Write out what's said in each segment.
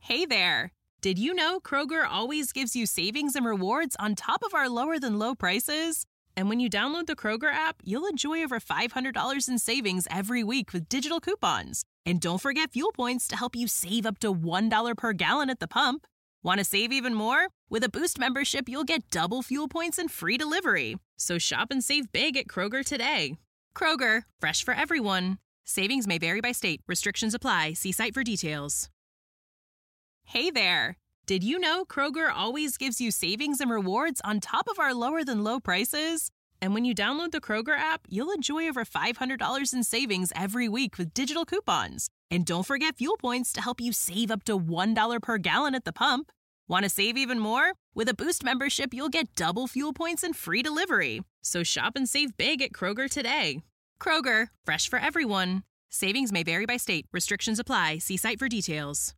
Hey there! Did you know Kroger always gives you savings and rewards on top of our lower-than-low prices? And when you download the Kroger app, you'll enjoy over $500 in savings every week with digital coupons. And don't forget fuel points to help you save up to $1 per gallon at the pump. Want to save even more? With a Boost membership, you'll get double fuel points and free delivery. So shop and save big at Kroger today. Kroger, fresh for everyone. Savings may vary by state. Restrictions apply. See site for details. Hey there! Did you know Kroger always gives you savings and rewards on top of our lower-than-low prices? And when you download the Kroger app, you'll enjoy over $500 in savings every week with digital coupons. And don't forget fuel points to help you save up to $1 per gallon at the pump. Want to save even more? With a Boost membership, you'll get double fuel points and free delivery. So shop and save big at Kroger today. Kroger, fresh for everyone. Savings may vary by state. Restrictions apply. See site for details.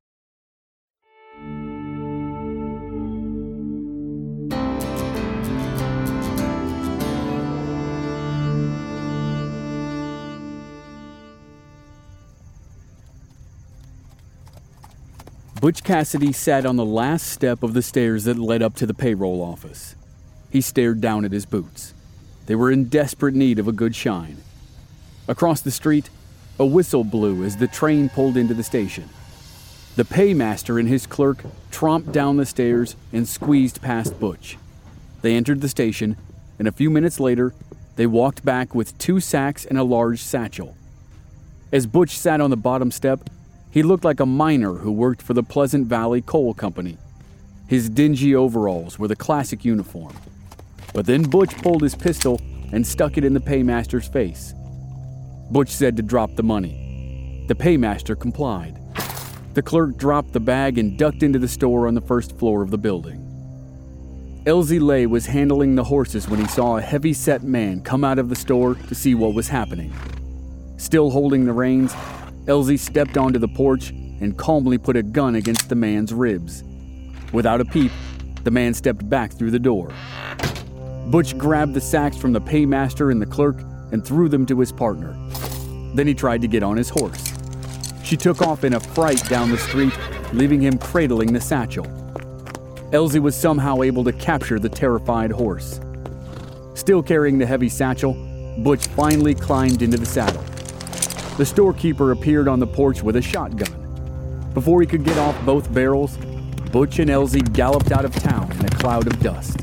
Butch Cassidy sat on the last step of the stairs that led up to the payroll office. He stared down at his boots. They were in desperate need of a good shine. Across the street, a whistle blew as the train pulled into the station. The paymaster and his clerk tromped down the stairs and squeezed past Butch. They entered the station, and a few minutes later, they walked back with 2 sacks and a large satchel. As Butch sat on the bottom step, he looked like a miner who worked for the Pleasant Valley Coal Company. His dingy overalls were the classic uniform. But then Butch pulled his pistol and stuck it in the paymaster's face. Butch said to drop the money. The paymaster complied. The clerk dropped the bag and ducked into the store on the first floor of the building. Elsie Lay was handling the horses when he saw a heavy-set man come out of the store to see what was happening. Still holding the reins, Elsie stepped onto the porch and calmly put a gun against the man's ribs. Without a peep, the man stepped back through the door. Butch grabbed the sacks from the paymaster and the clerk and threw them to his partner. Then he tried to get on his horse. She took off in a fright down the street, leaving him cradling the satchel. Elsie was somehow able to capture the terrified horse. Still carrying the heavy satchel, Butch finally climbed into the saddle. The storekeeper appeared on the porch with a shotgun. Before he could get off both barrels, Butch and Elsie galloped out of town in a cloud of dust.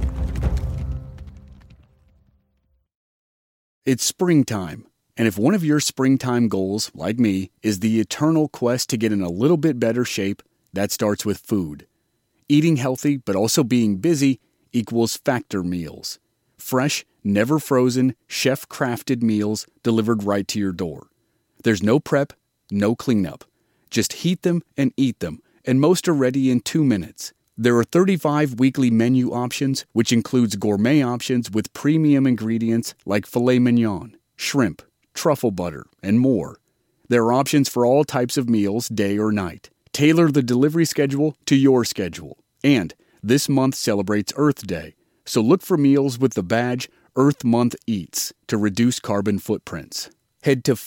It's springtime, and if one of your springtime goals, like me, is the eternal quest to get in a little bit better shape, that starts with food. Eating healthy but also being busy equals Factor meals. Fresh, never frozen, chef-crafted meals delivered right to your door. There's no prep, no cleanup. Just heat them and eat them, and most are ready in 2 minutes. There are 35 weekly menu options, which includes gourmet options with premium ingredients like filet mignon, shrimp, truffle butter, and more. There are options for all types of meals, day or night. Tailor the delivery schedule to your schedule. And this month celebrates Earth Day, so look for meals with the badge Earth Month Eats to reduce carbon footprints. Head to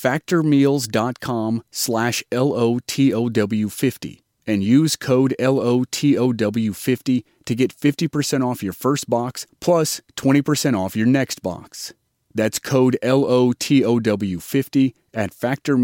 factormeals.com/LOTOW50 and use code LOTOW50 to get 50% off your first box plus 20% off your next box. That's code LOTOW50 at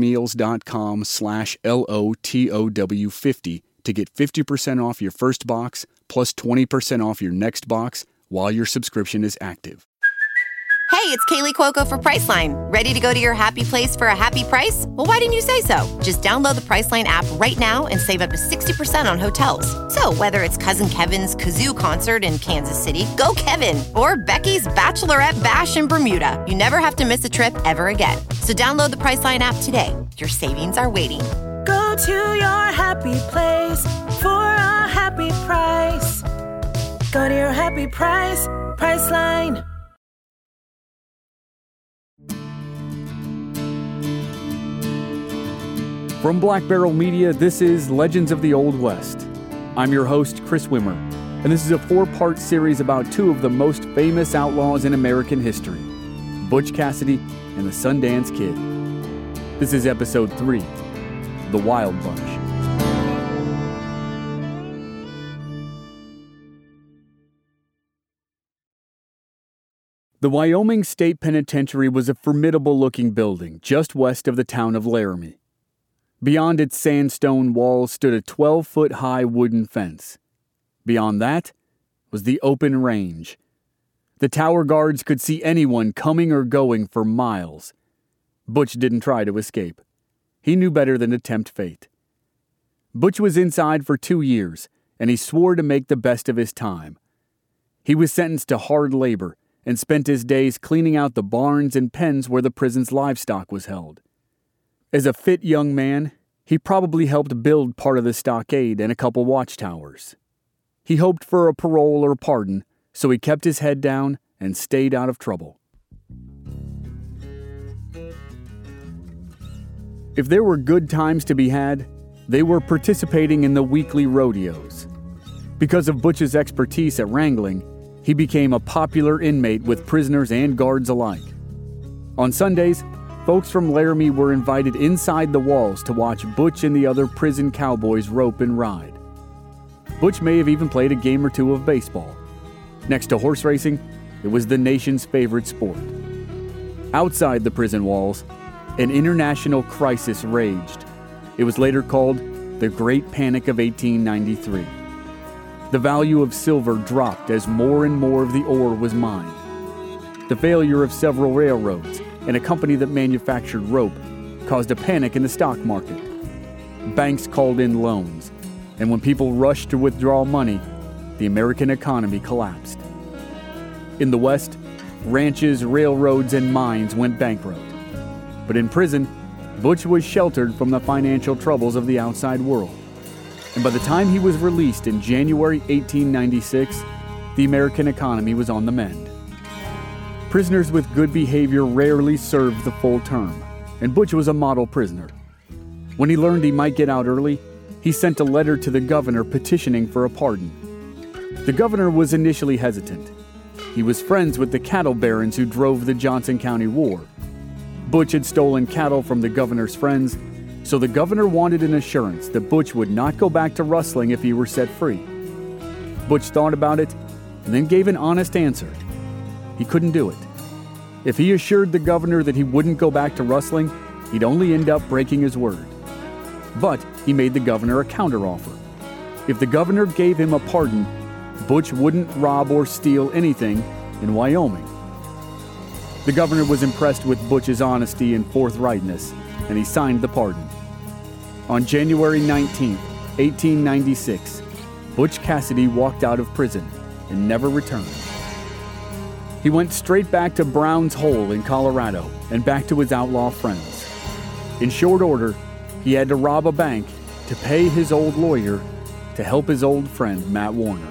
factormeals.com/LOTOW50 to get 50% off your first box plus 20% off your next box while your subscription is active. Hey, it's Kaylee Cuoco for Priceline. Ready to go to your happy place for a happy price? Well, why didn't you say so? Just download the Priceline app right now and save up to 60% on hotels. So whether it's Cousin Kevin's Kazoo Concert in Kansas City, go Kevin, or Becky's Bachelorette Bash in Bermuda, you never have to miss a trip ever again. So download the Priceline app today. Your savings are waiting. Go to your happy place for a happy price. Go to your happy price, Priceline. From Black Barrel Media, this is Legends of the Old West. I'm your host, Chris Wimmer, and this is a 4-part series about 2 of the most famous outlaws in American history, Butch Cassidy and the Sundance Kid. This is episode 3, The Wild Bunch. The Wyoming State Penitentiary was a formidable-looking building just west of the town of Laramie. Beyond its sandstone walls stood a 12-foot-high wooden fence. Beyond that was the open range. The tower guards could see anyone coming or going for miles. Butch didn't try to escape. He knew better than to tempt fate. Butch was inside for 2 years, and he swore to make the best of his time. He was sentenced to hard labor and spent his days cleaning out the barns and pens where the prison's livestock was held. As a fit young man, he probably helped build part of the stockade and a couple watchtowers. He hoped for a parole or pardon, so he kept his head down and stayed out of trouble. If there were good times to be had, they were participating in the weekly rodeos. Because of Butch's expertise at wrangling, he became a popular inmate with prisoners and guards alike. On Sundays, folks from Laramie were invited inside the walls to watch Butch and the other prison cowboys rope and ride. Butch may have even played a game or two of baseball. Next to horse racing, it was the nation's favorite sport. Outside the prison walls, an international crisis raged. It was later called the Great Panic of 1893. The value of silver dropped as more and more of the ore was mined. The failure of several railroads and a company that manufactured rope caused a panic in the stock market. Banks called in loans, and when people rushed to withdraw money, the American economy collapsed. In the West, ranches, railroads, and mines went bankrupt. But in prison, Butch was sheltered from the financial troubles of the outside world. And by the time he was released in January 1896, the American economy was on the mend. Prisoners with good behavior rarely served the full term, and Butch was a model prisoner. When he learned he might get out early, he sent a letter to the governor petitioning for a pardon. The governor was initially hesitant. He was friends with the cattle barons who drove the Johnson County War. Butch had stolen cattle from the governor's friends, so the governor wanted an assurance that Butch would not go back to rustling if he were set free. Butch thought about it and then gave an honest answer. He couldn't do it. If he assured the governor that he wouldn't go back to rustling, he'd only end up breaking his word. But he made the governor a counteroffer. If the governor gave him a pardon, Butch wouldn't rob or steal anything in Wyoming. The governor was impressed with Butch's honesty and forthrightness, and he signed the pardon. On January 19, 1896, Butch Cassidy walked out of prison and never returned. He went straight back to Brown's Hole in Colorado and back to his outlaw friends. In short order, he had to rob a bank to pay his old lawyer to help his old friend Matt Warner.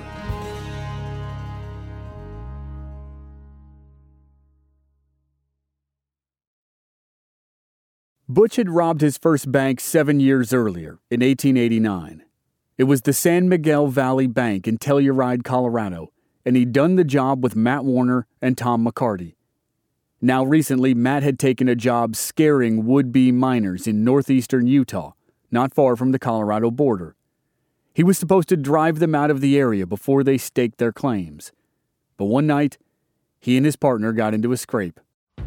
Butch had robbed his first bank 7 years earlier, in 1889. It was the San Miguel Valley Bank in Telluride, Colorado, and he'd done the job with Matt Warner and Tom McCarty. Now recently, Matt had taken a job scaring would-be miners in northeastern Utah, not far from the Colorado border. He was supposed to drive them out of the area before they staked their claims. But one night, he and his partner got into a scrape.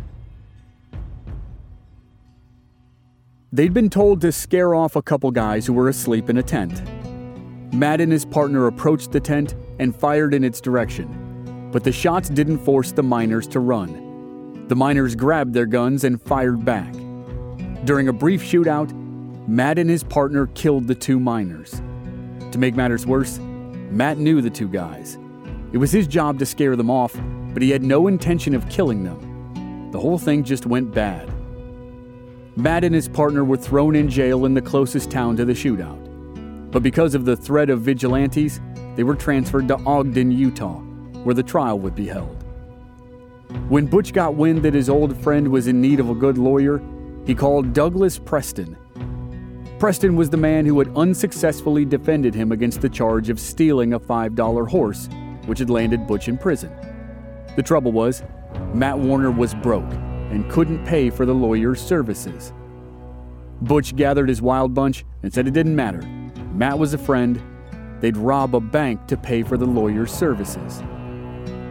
They'd been told to scare off a couple guys who were asleep in a tent. Matt and his partner approached the tent and fired in its direction, but the shots didn't force the miners to run. The miners grabbed their guns and fired back. During a brief shootout, Matt and his partner killed the two miners. To make matters worse, Matt knew the two guys. It was his job to scare them off, but he had no intention of killing them. The whole thing just went bad. Matt and his partner were thrown in jail in the closest town to the shootout. But because of the threat of vigilantes, they were transferred to Ogden, Utah, where the trial would be held. When Butch got wind that his old friend was in need of a good lawyer, he called Douglas Preston. Preston was the man who had unsuccessfully defended him against the charge of stealing a $5 horse, which had landed Butch in prison. The trouble was, Matt Warner was broke and couldn't pay for the lawyer's services. Butch gathered his wild bunch and said it didn't matter. Matt was a friend. They'd rob a bank to pay for the lawyer's services.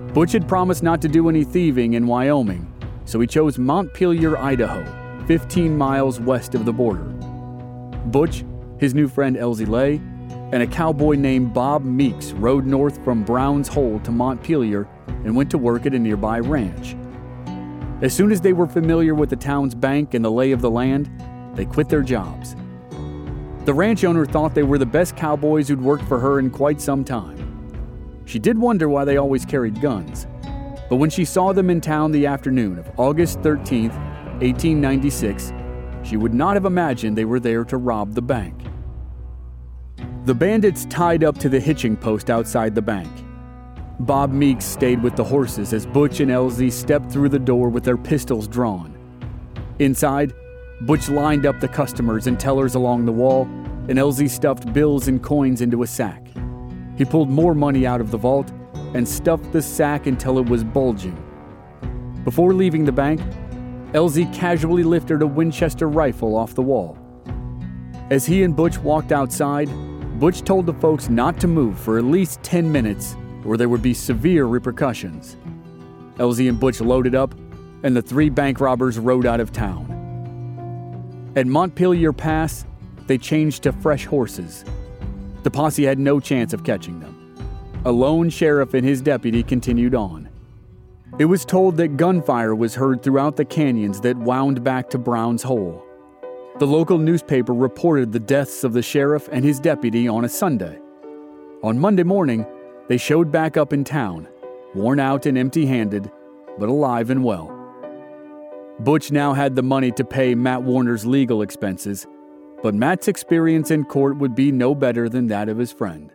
Butch had promised not to do any thieving in Wyoming, so he chose Montpelier, Idaho, 15 miles west of the border. Butch, his new friend Elsie Lay, and a cowboy named Bob Meeks rode north from Brown's Hole to Montpelier and went to work at a nearby ranch. As soon as they were familiar with the town's bank and the lay of the land, they quit their jobs. The ranch owner thought they were the best cowboys who'd worked for her in quite some time. She did wonder why they always carried guns, but when she saw them in town the afternoon of August 13th, 1896, she would not have imagined they were there to rob the bank. The bandits tied up to the hitching post outside the bank. Bob Meeks stayed with the horses as Butch and Elsie stepped through the door with their pistols drawn. Inside, Butch lined up the customers and tellers along the wall, and Elsie stuffed bills and coins into a sack. He pulled more money out of the vault and stuffed the sack until it was bulging. Before leaving the bank, Elsie casually lifted a Winchester rifle off the wall. As he and Butch walked outside, Butch told the folks not to move for at least 10 minutes or there would be severe repercussions. Elsie and Butch loaded up, and the three bank robbers rode out of town. At Montpelier Pass, they changed to fresh horses. The posse had no chance of catching them. A lone sheriff and his deputy continued on. It was told that gunfire was heard throughout the canyons that wound back to Brown's Hole. The local newspaper reported the deaths of the sheriff and his deputy on a Sunday. On Monday morning, they showed back up in town, worn out and empty-handed, but alive and well. Butch now had the money to pay Matt Warner's legal expenses, but Matt's experience in court would be no better than that of his friend.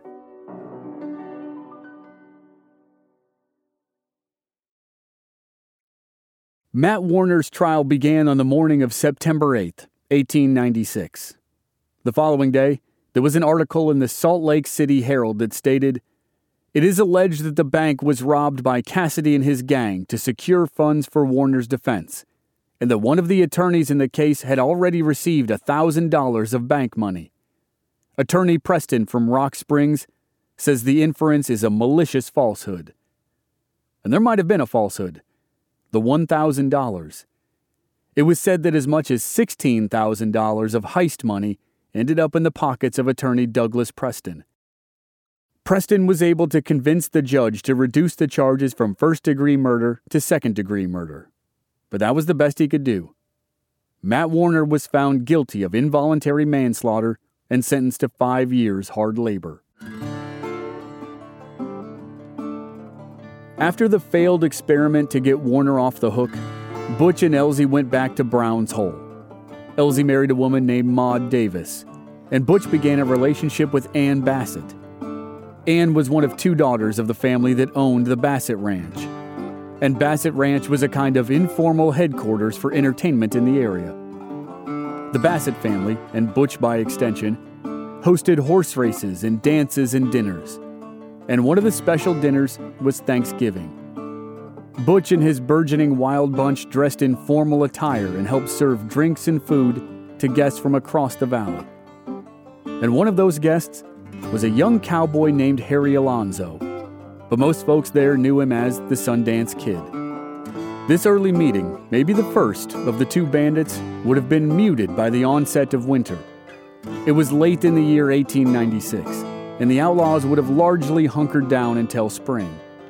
Matt Warner's trial began on the morning of September 8, 1896. The following day, there was an article in the Salt Lake City Herald that stated, "It is alleged that the bank was robbed by Cassidy and his gang to secure funds for Warner's defense, and that one of the attorneys in the case had already received $1,000 of bank money. Attorney Preston from Rock Springs says the inference is a malicious falsehood." And there might have been a falsehood. The $1,000. It was said that as much as $16,000 of heist money ended up in the pockets of attorney Douglas Preston. Preston was able to convince the judge to reduce the charges from first-degree murder to second-degree murder. But that was the best he could do. Matt Warner was found guilty of involuntary manslaughter and sentenced to 5 years hard labor. After the failed experiment to get Warner off the hook, Butch and Elsie went back to Brown's Hole. Elsie married a woman named Maud Davis, and Butch began a relationship with Ann Bassett. Ann was one of 2 daughters of the family that owned the Bassett Ranch. And Bassett Ranch was a kind of informal headquarters for entertainment in the area. The Bassett family, and Butch by extension, hosted horse races and dances and dinners. And one of the special dinners was Thanksgiving. Butch and his burgeoning wild bunch dressed in formal attire and helped serve drinks and food to guests from across the valley. And one of those guests was a young cowboy named Harry Alonzo, but most folks there knew him as the Sundance Kid. This early meeting, maybe the first of the 2 bandits, would have been muted by the onset of winter. It was late in the year 1896, and the outlaws would have largely hunkered down until spring.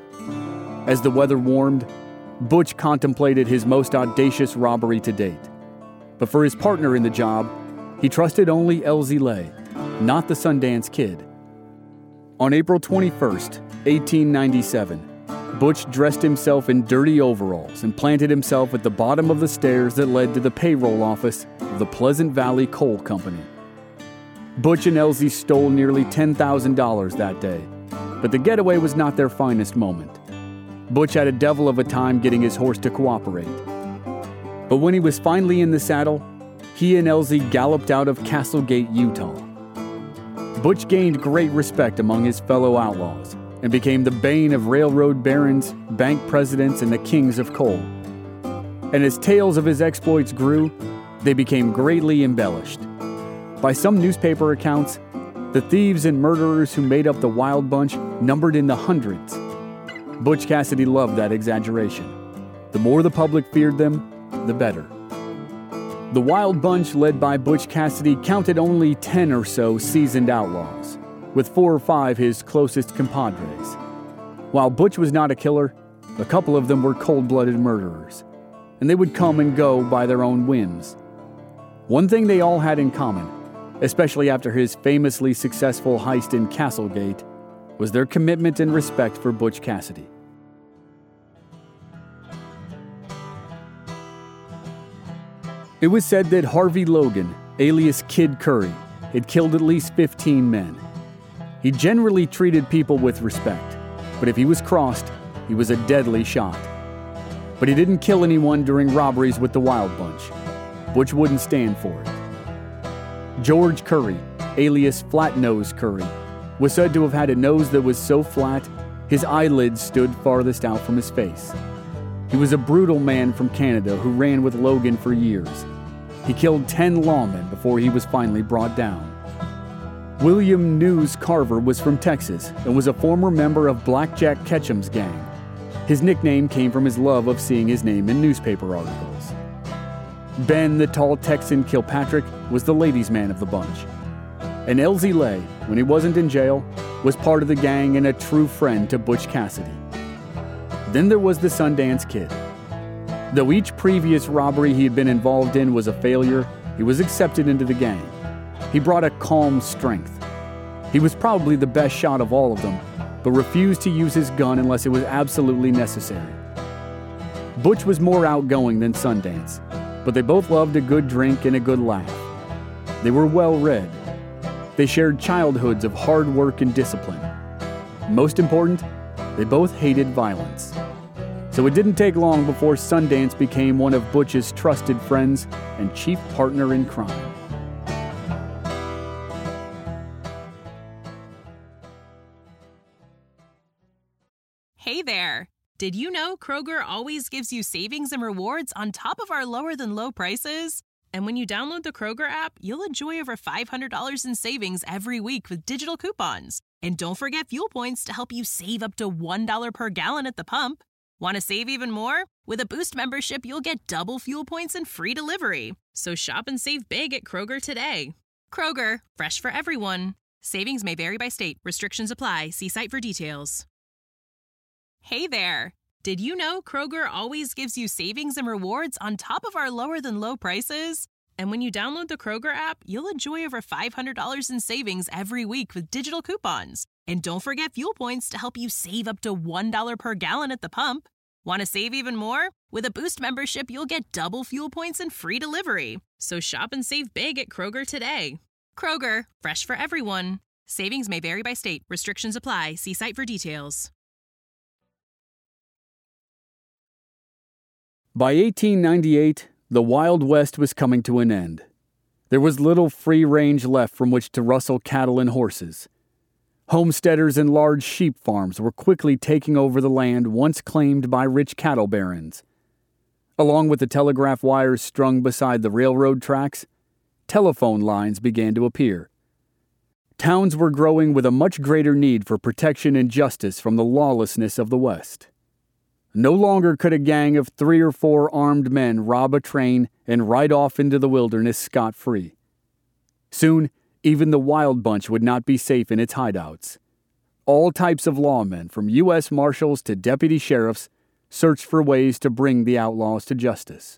As the weather warmed, Butch contemplated his most audacious robbery to date. But for his partner in the job, he trusted only Elsie Lay, not the Sundance Kid. On April 21st, 1897, Butch dressed himself in dirty overalls and planted himself at the bottom of the stairs that led to the payroll office of the Pleasant Valley Coal Company. Butch and Elsie stole nearly $10,000 that day, but the getaway was not their finest moment. Butch had a devil of a time getting his horse to cooperate. But when he was finally in the saddle, he and Elsie galloped out of Castlegate, Utah. Butch gained great respect among his fellow outlaws and became the bane of railroad barons, bank presidents, and the kings of coal. And as tales of his exploits grew, they became greatly embellished. By some newspaper accounts, the thieves and murderers who made up the Wild Bunch numbered in the hundreds. Butch Cassidy loved that exaggeration. The more the public feared them, the better. The Wild Bunch, led by Butch Cassidy, counted only 10 or so seasoned outlaws, with 4 or 5 his closest compadres. While Butch was not a killer, a couple of them were cold-blooded murderers, and they would come and go by their own whims. One thing they all had in common, especially after his famously successful heist in Castlegate, was their commitment and respect for Butch Cassidy. It was said that Harvey Logan, alias Kid Curry, had killed at least 15 men. He generally treated people with respect, but if he was crossed, he was a deadly shot. But he didn't kill anyone during robberies with the Wild Bunch. Butch wouldn't stand for it. George Curry, alias Flat-Nose Curry, was said to have had a nose that was so flat, his eyelids stood farthest out from his face. He was a brutal man from Canada who ran with Logan for years. He killed 10 lawmen before he was finally brought down. William News Carver was from Texas and was a former member of Blackjack Ketchum's gang. His nickname came from his love of seeing his name in newspaper articles. Ben the Tall Texan Kilpatrick was the ladies' man of the bunch. And Elsie Lay, when he wasn't in jail, was part of the gang and a true friend to Butch Cassidy. Then there was the Sundance Kid. Though each previous robbery he had been involved in was a failure, he was accepted into the gang. He brought a calm strength. He was probably the best shot of all of them, but refused to use his gun unless it was absolutely necessary. Butch was more outgoing than Sundance, but they both loved a good drink and a good laugh. They were well-read. They shared childhoods of hard work and discipline. Most important, they both hated violence. So it didn't take long before Sundance became one of Butch's trusted friends and chief partner in crime. Hey there! Did you know Kroger always gives you savings and rewards on top of our lower-than-low prices? And when you download the Kroger app, you'll enjoy over $500 in savings every week with digital coupons. And don't forget fuel points to help you save up to $1 per gallon at the pump. Want to save even more? With a Boost membership, you'll get double fuel points and free delivery. So shop and save big at Kroger today. Kroger, fresh for everyone. Savings may vary by state. Restrictions apply. See site for details. Hey there! Did you know Kroger always gives you savings and rewards on top of our lower-than-low prices? And when you download the Kroger app, you'll enjoy over $500 in savings every week with digital coupons. And don't forget fuel points to help you save up to $1 per gallon at the pump. Want to save even more? With a Boost membership, you'll get double fuel points and free delivery. So shop and save big at Kroger today. Kroger, fresh for everyone. Savings may vary by state. Restrictions apply. See site for details. By 1898, the Wild West was coming to an end. There was little free range left from which to rustle cattle and horses. Homesteaders and large sheep farms were quickly taking over the land once claimed by rich cattle barons. Along with the telegraph wires strung beside the railroad tracks, telephone lines began to appear. Towns were growing with a much greater need for protection and justice from the lawlessness of the West. No longer could a gang of 3 or 4 armed men rob a train and ride off into the wilderness scot-free. Soon, even the Wild Bunch would not be safe in its hideouts. All types of lawmen, from U.S. Marshals to deputy sheriffs, searched for ways to bring the outlaws to justice.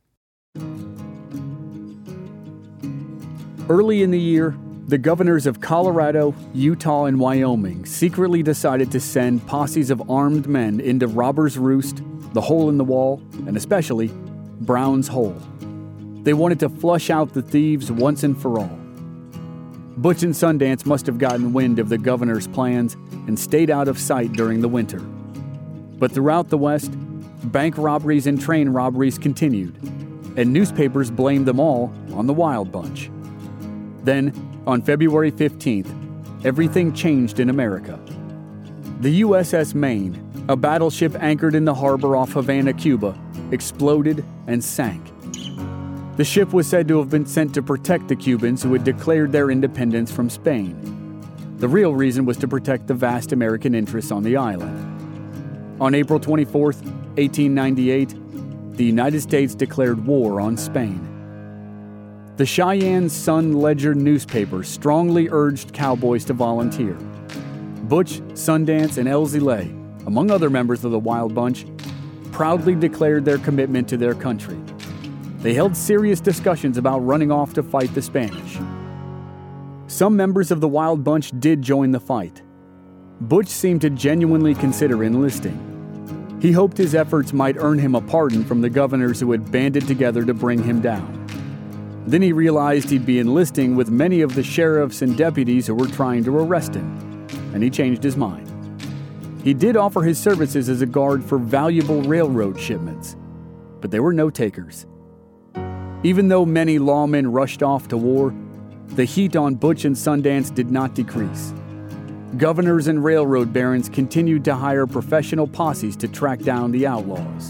Early in the year, the governors of Colorado, Utah, and Wyoming secretly decided to send posses of armed men into Robber's Roost, the Hole in the Wall, and especially Brown's Hole. They wanted to flush out the thieves once and for all. Butch and Sundance must have gotten wind of the governor's plans and stayed out of sight during the winter. But throughout the West, bank robberies and train robberies continued, and newspapers blamed them all on the Wild Bunch. Then, on February 15th, everything changed in America. The USS Maine, a battleship anchored in the harbor off Havana, Cuba, exploded and sank. The ship was said to have been sent to protect the Cubans who had declared their independence from Spain. The real reason was to protect the vast American interests on the island. On April 24, 1898, the United States declared war on Spain. The Cheyenne Sun-Ledger newspaper strongly urged cowboys to volunteer. Butch, Sundance, and Elzy Lay, among other members of the Wild Bunch, proudly declared their commitment to their country. They held serious discussions about running off to fight the Spanish. Some members of the Wild Bunch did join the fight. Butch seemed to genuinely consider enlisting. He hoped his efforts might earn him a pardon from the governors who had banded together to bring him down. Then he realized he'd be enlisting with many of the sheriffs and deputies who were trying to arrest him, and he changed his mind. He did offer his services as a guard for valuable railroad shipments, but there were no takers. Even though many lawmen rushed off to war, the heat on Butch and Sundance did not decrease. Governors and railroad barons continued to hire professional posses to track down the outlaws.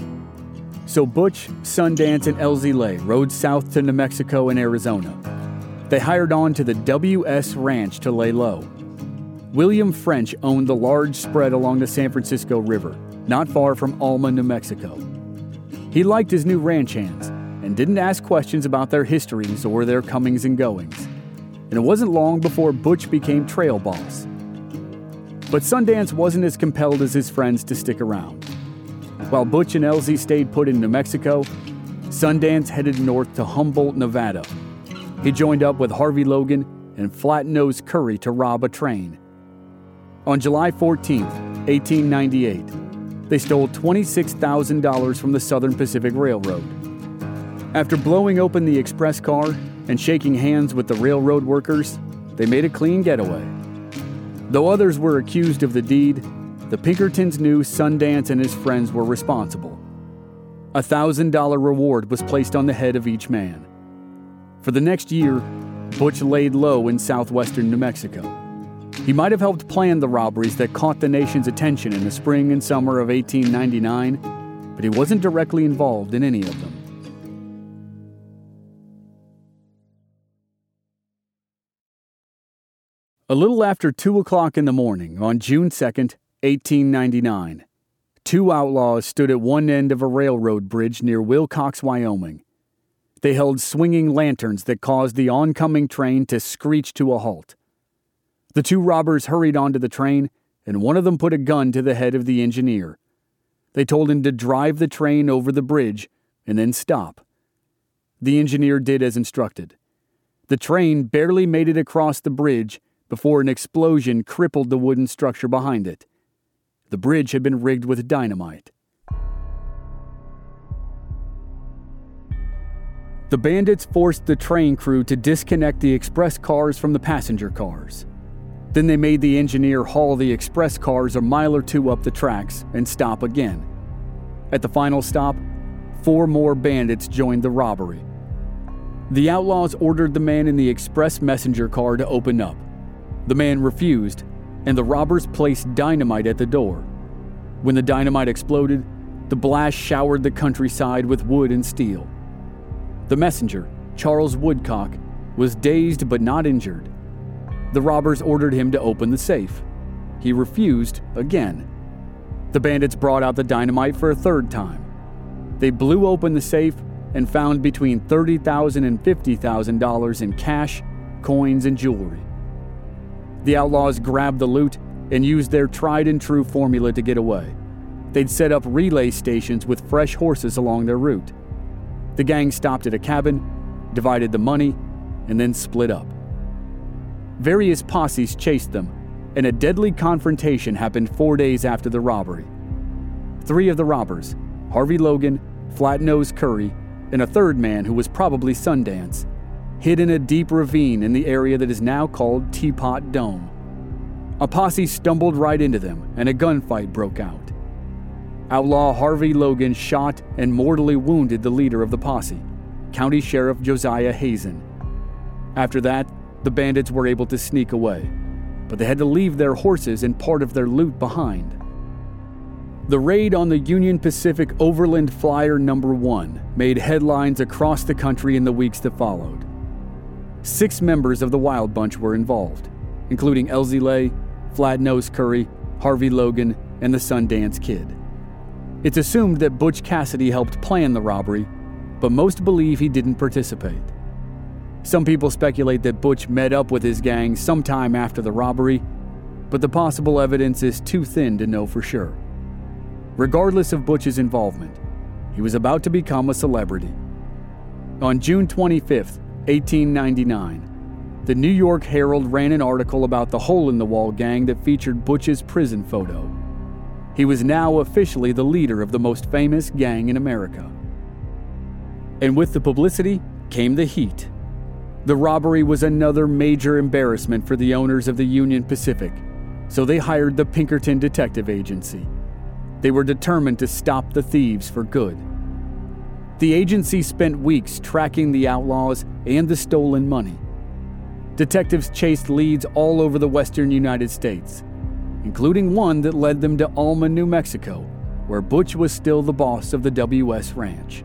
So Butch, Sundance, and Elzy Lay rode south to New Mexico and Arizona. They hired on to the W.S. Ranch to lay low. William French owned the large spread along the San Francisco River, not far from Alma, New Mexico. He liked his new ranch hands and didn't ask questions about their histories or their comings and goings. And it wasn't long before Butch became trail boss. But Sundance wasn't as compelled as his friends to stick around. While Butch and Elzy stayed put in New Mexico, Sundance headed north to Humboldt, Nevada. He joined up with Harvey Logan and Flat-Nose Curry to rob a train. On July 14, 1898, they stole $26,000 from the Southern Pacific Railroad. After blowing open the express car and shaking hands with the railroad workers, they made a clean getaway. Though others were accused of the deed, the Pinkertons knew Sundance and his friends were responsible. A $1,000 reward was placed on the head of each man. For the next year, Butch laid low in southwestern New Mexico. He might have helped plan the robberies that caught the nation's attention in the spring and summer of 1899, but he wasn't directly involved in any of them. A little after 2 o'clock in the morning on June 2nd, 1899, two outlaws stood at one end of a railroad bridge near Wilcox, Wyoming. They held swinging lanterns that caused the oncoming train to screech to a halt. The two robbers hurried onto the train, and one of them put a gun to the head of the engineer. They told him to drive the train over the bridge and then stop. The engineer did as instructed. The train barely made it across the bridge before an explosion crippled the wooden structure behind it. The bridge had been rigged with dynamite. The bandits forced the train crew to disconnect the express cars from the passenger cars. Then they made the engineer haul the express cars a mile or two up the tracks and stop again. At the final stop, 4 more bandits joined the robbery. The outlaws ordered the man in the express messenger car to open up. The man refused, and the robbers placed dynamite at the door. When the dynamite exploded, the blast showered the countryside with wood and steel. The messenger, Charles Woodcock, was dazed but not injured. The robbers ordered him to open the safe. He refused again. The bandits brought out the dynamite for a third time. They blew open the safe and found between $30,000 and $50,000 in cash, coins, and jewelry. The outlaws grabbed the loot and used their tried-and-true formula to get away. They'd set up relay stations with fresh horses along their route. The gang stopped at a cabin, divided the money, and then split up. Various posses chased them, and a deadly confrontation happened 4 days after the robbery. 3 of the robbers, Harvey Logan, Flat-Nose Curry, and a third man who was probably Sundance, hid in a deep ravine in the area that is now called Teapot Dome. A posse stumbled right into them, and a gunfight broke out. Outlaw Harvey Logan shot and mortally wounded the leader of the posse, County Sheriff Josiah Hazen. After that, the bandits were able to sneak away, but they had to leave their horses and part of their loot behind. The raid on the Union Pacific Overland Flyer No. 1 made headlines across the country in the weeks that followed. 6 members of the Wild Bunch were involved, including Elzy Lay, Flat-Nose Curry, Harvey Logan, and the Sundance Kid. It's assumed that Butch Cassidy helped plan the robbery, but most believe he didn't participate. Some people speculate that Butch met up with his gang sometime after the robbery, but the possible evidence is too thin to know for sure. Regardless of Butch's involvement, he was about to become a celebrity. On June 25, 1899, the New York Herald ran an article about the Hole-in-the-Wall gang that featured Butch's prison photo. He was now officially the leader of the most famous gang in America. And with the publicity came the heat. The robbery was another major embarrassment for the owners of the Union Pacific, so they hired the Pinkerton Detective Agency. They were determined to stop the thieves for good. The agency spent weeks tracking the outlaws and the stolen money. Detectives chased leads all over the western United States, including one that led them to Alma, New Mexico, where Butch was still the boss of the WS Ranch.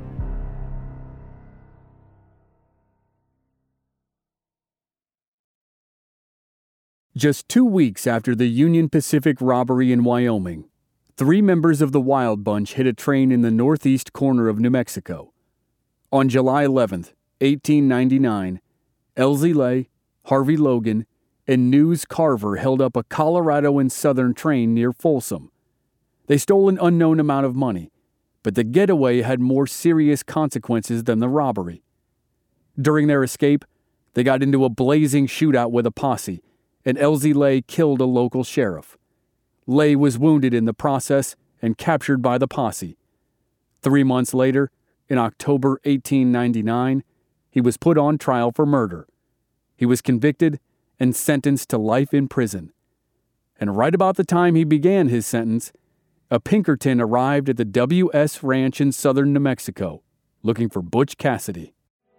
Just 2 weeks after the Union Pacific robbery in Wyoming, 3 members of the Wild Bunch hit a train in the northeast corner of New Mexico. On July 11, 1899, Elsie Lay, Harvey Logan, and News Carver held up a Colorado and Southern train near Folsom. They stole an unknown amount of money, but the getaway had more serious consequences than the robbery. During their escape, they got into a blazing shootout with a posse, and Elsie Lay killed a local sheriff. Lay was wounded in the process and captured by the posse. 3 months later, in October 1899, he was put on trial for murder. He was convicted and sentenced to life in prison. And right about the time he began his sentence, a Pinkerton arrived at the WS Ranch in southern New Mexico, looking for Butch Cassidy.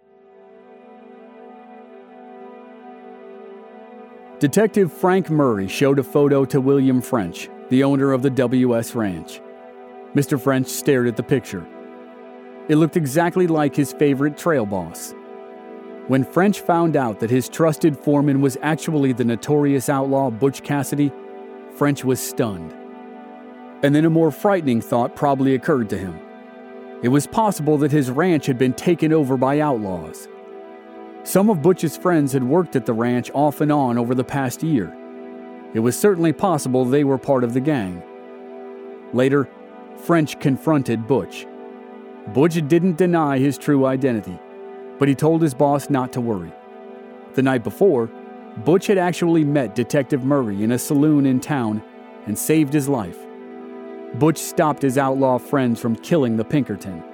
Detective Frank Murray showed a photo to William French, the owner of the WS Ranch. Mr. French stared at the picture. It looked exactly like his favorite trail boss. When French found out that his trusted foreman was actually the notorious outlaw Butch Cassidy, French was stunned. And then a more frightening thought probably occurred to him. It was possible that his ranch had been taken over by outlaws. Some of Butch's friends had worked at the ranch off and on over the past year. It was certainly possible they were part of the gang. Later, French confronted Butch. Butch didn't deny his true identity, but he told his boss not to worry. The night before, Butch had actually met Detective Murray in a saloon in town and saved his life. Butch stopped his outlaw friends from killing the Pinkerton.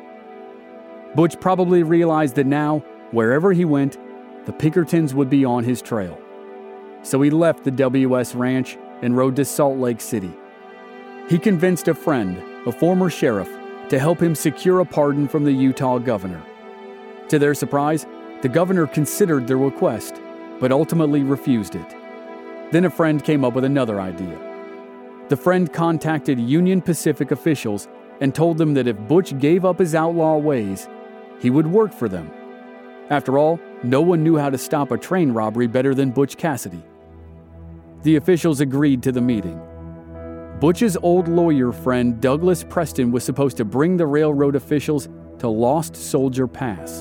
Butch probably realized that now, wherever he went, the Pinkertons would be on his trail. So he left the WS Ranch and rode to Salt Lake City. He convinced a friend, a former sheriff, to help him secure a pardon from the Utah governor. To their surprise, the governor considered their request, but ultimately refused it. Then a friend came up with another idea. The friend contacted Union Pacific officials and told them that if Butch gave up his outlaw ways, he would work for them. After all, no one knew how to stop a train robbery better than Butch Cassidy. The officials agreed to the meeting. Butch's old lawyer friend Douglas Preston was supposed to bring the railroad officials to Lost Soldier Pass.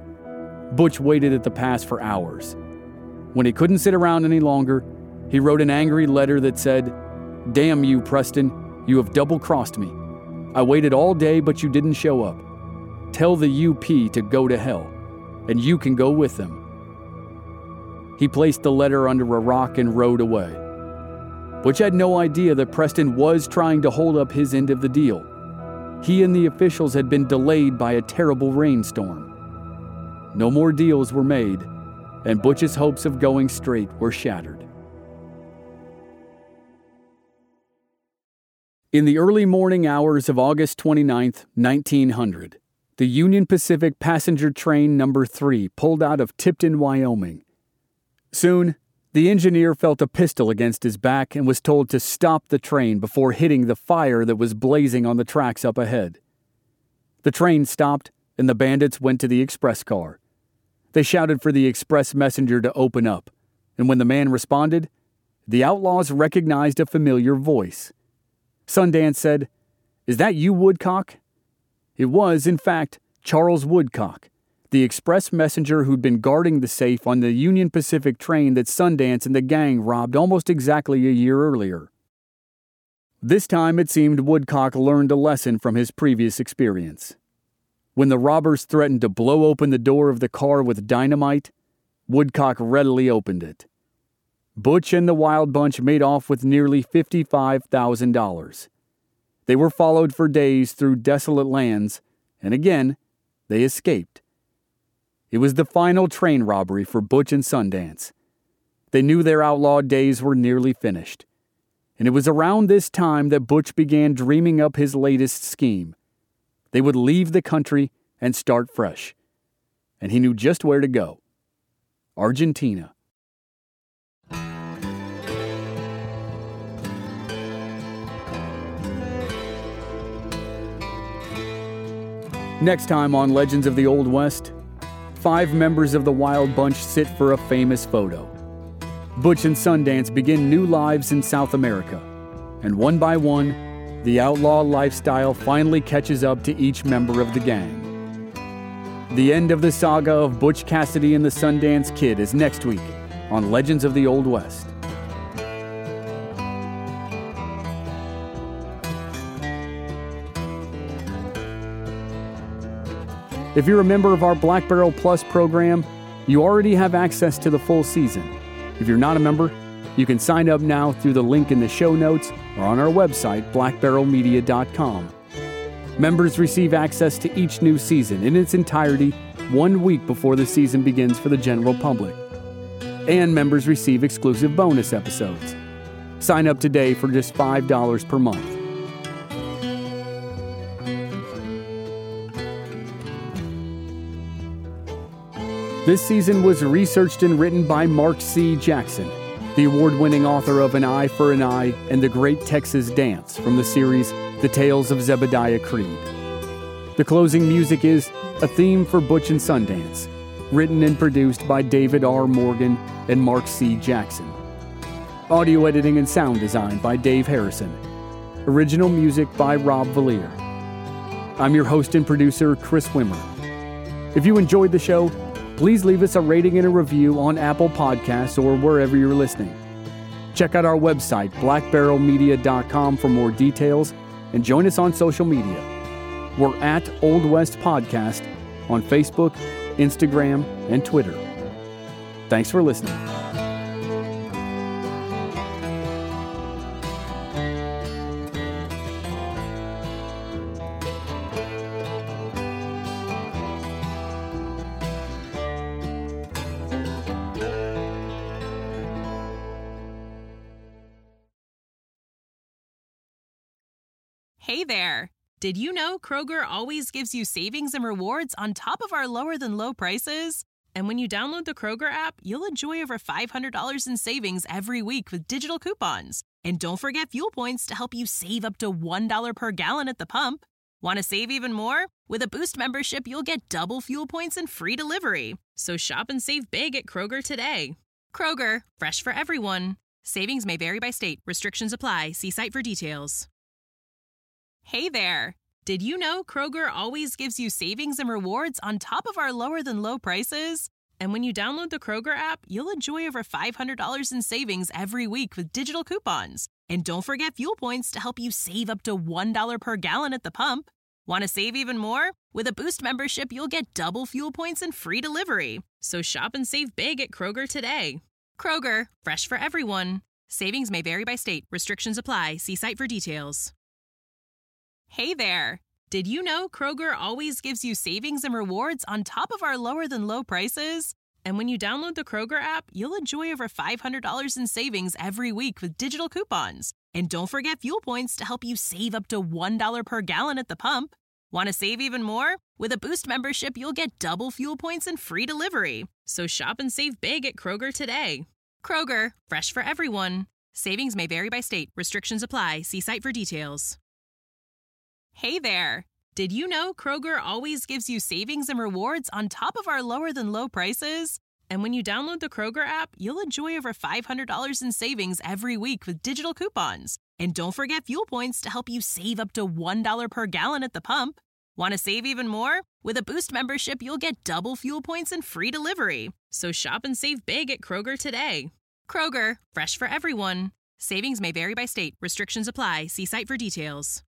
Butch waited at the pass for hours. When he couldn't sit around any longer, he wrote an angry letter that said, "Damn you, Preston, you have double-crossed me. I waited all day, but you didn't show up. Tell the UP to go to hell, and you can go with them." He placed the letter under a rock and rode away. Butch had no idea that Preston was trying to hold up his end of the deal. He and the officials had been delayed by a terrible rainstorm. No more deals were made, and Butch's hopes of going straight were shattered. In the early morning hours of August 29, 1900, the Union Pacific passenger train number 3 pulled out of Tipton, Wyoming. Soon, the engineer felt a pistol against his back and was told to stop the train before hitting the fire that was blazing on the tracks up ahead. The train stopped, and the bandits went to the express car. They shouted for the express messenger to open up, and when the man responded, the outlaws recognized a familiar voice. Sundance said, "Is that you, Woodcock?" It was, in fact, Charles Woodcock, the express messenger who'd been guarding the safe on the Union Pacific train that Sundance and the gang robbed almost exactly a year earlier. This time it seemed Woodcock learned a lesson from his previous experience. When the robbers threatened to blow open the door of the car with dynamite, Woodcock readily opened it. Butch and the Wild Bunch made off with nearly $55,000. They were followed for days through desolate lands, and again, they escaped. It was the final train robbery for Butch and Sundance. They knew their outlaw days were nearly finished. And it was around this time that Butch began dreaming up his latest scheme. They would leave the country and start fresh. And he knew just where to go. Argentina. Next time on Legends of the Old West, 5 members of the Wild Bunch sit for a famous photo. Butch and Sundance begin new lives in South America, and one by one, the outlaw lifestyle finally catches up to each member of the gang. The end of the saga of Butch Cassidy and the Sundance Kid is next week on Legends of the Old West. If you're a member of our Black Barrel Plus program, you already have access to the full season. If you're not a member, you can sign up now through the link in the show notes or on our website, blackbarrelmedia.com. Members receive access to each new season in its entirety 1 week before the season begins for the general public. And members receive exclusive bonus episodes. Sign up today for just $5 per month. This season was researched and written by Mark C. Jackson, the award-winning author of An Eye for an Eye and The Great Texas Dance from the series The Tales of Zebediah Creed. The closing music is A Theme for Butch and Sundance, written and produced by David R. Morgan and Mark C. Jackson. Audio editing and sound design by Dave Harrison. Original music by Rob Valier. I'm your host and producer, Chris Wimmer. If you enjoyed the show, please leave us a rating and a review on Apple Podcasts or wherever you're listening. Check out our website, blackbarrelmedia.com, for more details, and join us on social media. We're at Old West Podcast on Facebook, Instagram, and Twitter. Thanks for listening. Hey there! Did you know Kroger always gives you savings and rewards on top of our lower-than-low prices? And when you download the Kroger app, you'll enjoy over $500 in savings every week with digital coupons. And don't forget fuel points to help you save up to $1 per gallon at the pump. Want to save even more? With a Boost membership, you'll get double fuel points and free delivery. So shop and save big at Kroger today. Kroger, fresh for everyone. Savings may vary by state. Restrictions apply. See site for details. Hey there! Did you know Kroger always gives you savings and rewards on top of our lower-than-low prices? And when you download the Kroger app, you'll enjoy over $500 in savings every week with digital coupons. And don't forget fuel points to help you save up to $1 per gallon at the pump. Want to save even more? With a Boost membership, you'll get double fuel points and free delivery. So shop and save big at Kroger today. Kroger, fresh for everyone. Savings may vary by state. Restrictions apply. See site for details. Hey there! Did you know Kroger always gives you savings and rewards on top of our lower-than-low prices? And when you download the Kroger app, you'll enjoy over $500 in savings every week with digital coupons. And don't forget fuel points to help you save up to $1 per gallon at the pump. Want to save even more? With a Boost membership, you'll get double fuel points and free delivery. So shop and save big at Kroger today. Kroger, fresh for everyone. Savings may vary by state. Restrictions apply. See site for details. Hey there! Did you know Kroger always gives you savings and rewards on top of our lower-than-low prices? And when you download the Kroger app, you'll enjoy over $500 in savings every week with digital coupons. And don't forget fuel points to help you save up to $1 per gallon at the pump. Want to save even more? With a Boost membership, you'll get double fuel points and free delivery. So shop and save big at Kroger today. Kroger, fresh for everyone. Savings may vary by state. Restrictions apply. See site for details.